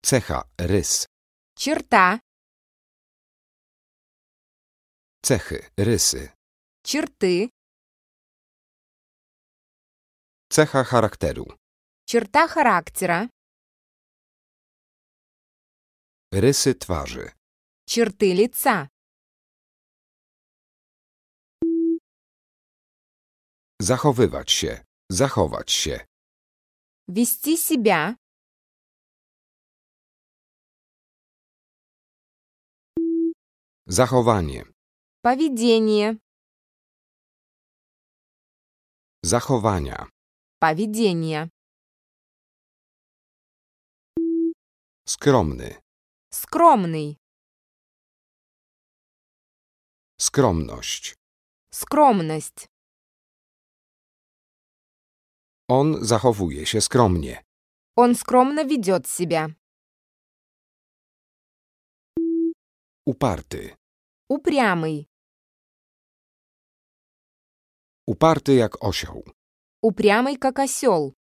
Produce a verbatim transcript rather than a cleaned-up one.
Cecha, rys. Черта. Cechy, rysy. Черты. Cecha charakteru. Черта характера. Rysy twarzy. Черты лица. Zachowywać się. Zachować się. Вести себя. Zachowanie. Поведение. Zachowania. Поведение. Skromny. Скромный. Skromność. Скромность. On zachowuje się skromnie. Он скромно ведет себя. Uparty. Упрямый. Uparty jak osioł. Упрямый, как осел.